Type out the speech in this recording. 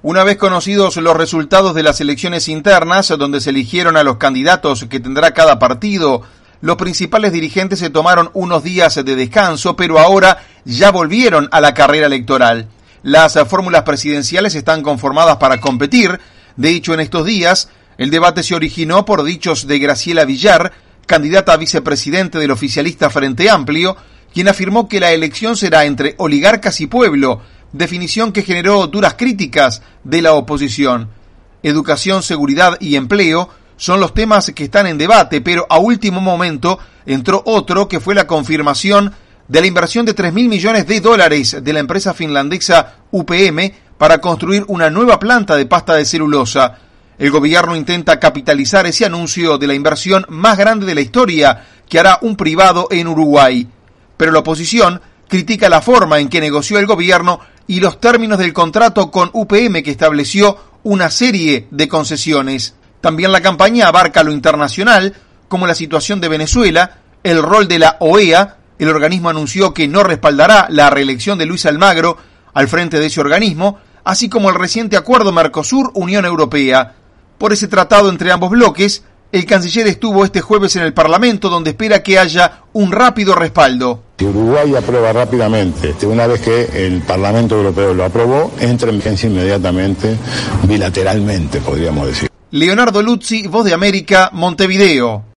Una vez conocidos los resultados de las elecciones internas, donde se eligieron a los candidatos que tendrá cada partido, los principales dirigentes se tomaron unos días de descanso, pero ahora ya volvieron a la carrera electoral. Las fórmulas presidenciales están conformadas para competir. De hecho, en estos días, el debate se originó por dichos de Graciela Villar, candidata a vicepresidente del oficialista Frente Amplio, quien afirmó que la elección será entre oligarcas y pueblo, definición que generó duras críticas de la oposición. Educación, seguridad y empleo son los temas que están en debate, pero a último momento entró otro que fue la confirmación de la inversión de $3.000 millones de la empresa finlandesa UPM para construir una nueva planta de pasta de celulosa. El gobierno intenta capitalizar ese anuncio de la inversión más grande de la historia que hará un privado en Uruguay. Pero la oposición critica la forma en que negoció el gobierno y los términos del contrato con UPM, que estableció una serie de concesiones. También la campaña abarca lo internacional, como la situación de Venezuela, el rol de la OEA. El organismo anunció que no respaldará la reelección de Luis Almagro al frente de ese organismo, así como el reciente acuerdo Mercosur-Unión Europea. Por ese tratado entre ambos bloques, el canciller estuvo este jueves en el Parlamento, donde espera que haya un rápido respaldo. Si Uruguay aprueba rápidamente, una vez que el Parlamento Europeo lo aprobó, entra en vigencia inmediatamente, bilateralmente, podríamos decir. Leonardo Luzzi, Voz de América, Montevideo.